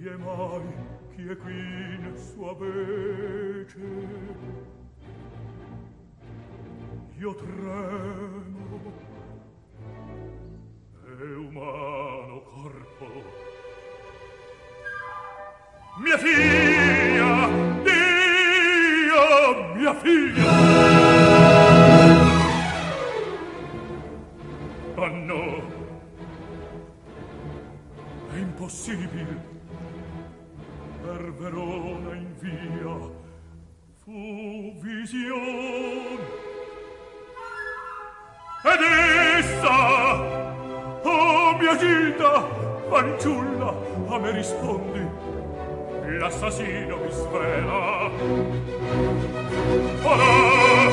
è mai, chi è qui in sua vece? Io tremo, è umano corpo. Mia figlia, Dio, mia figlia! Oh no, è impossibile. Per Verona in via fu vision. Ed essa, oh mia Gilda, fanciulla, a me rispondi, l'assassino mi svela. Oh no!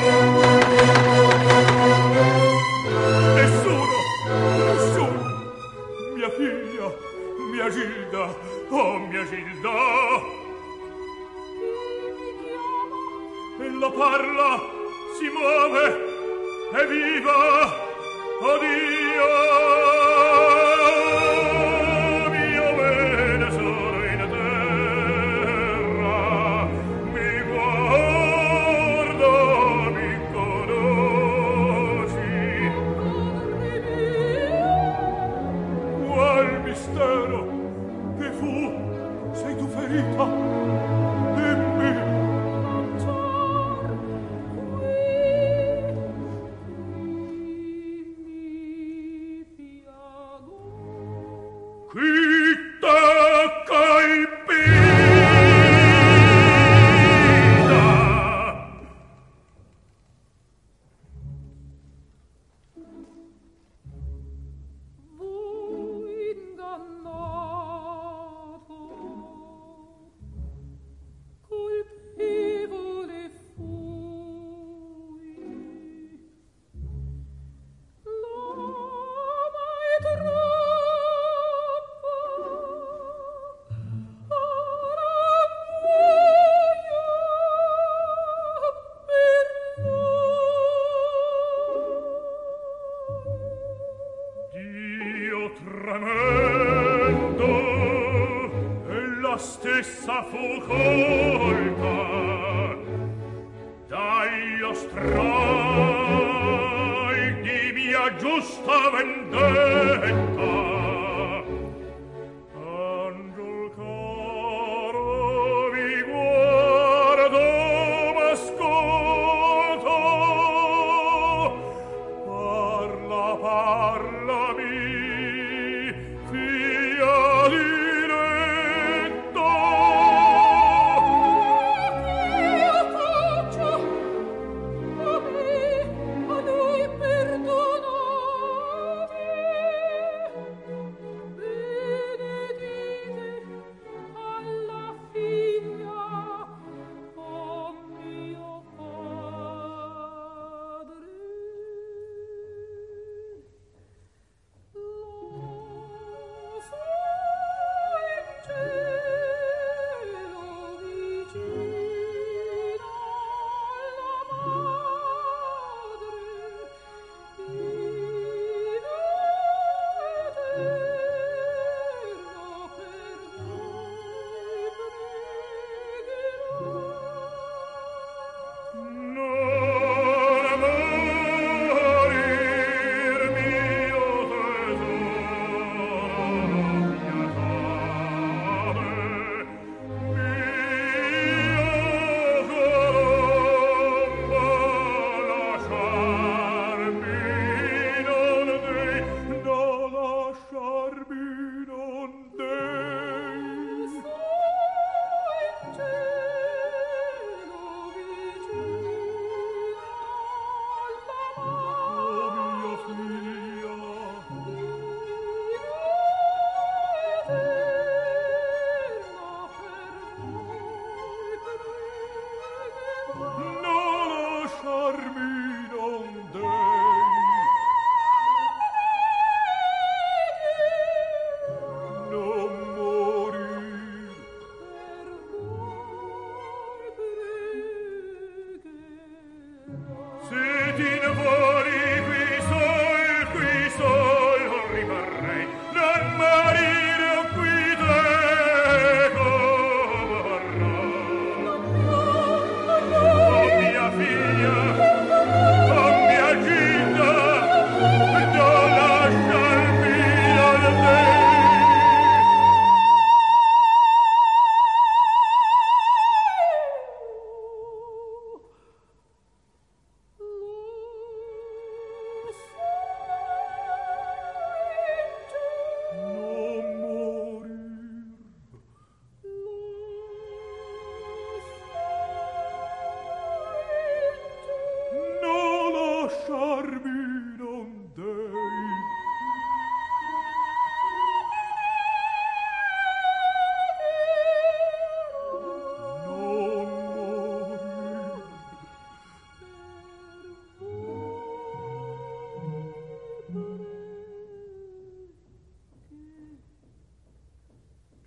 Nessuno, mia figlia, mia Gilda, oh mia Gilda. Ella parla, si muove, è viva, oh Dio, mio bene sono in terra, mi guarda, mi conosci. Qual mistero che fu, sei tu ferita, dimmi.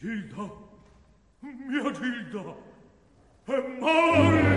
Gilda, mia Gilda, è male!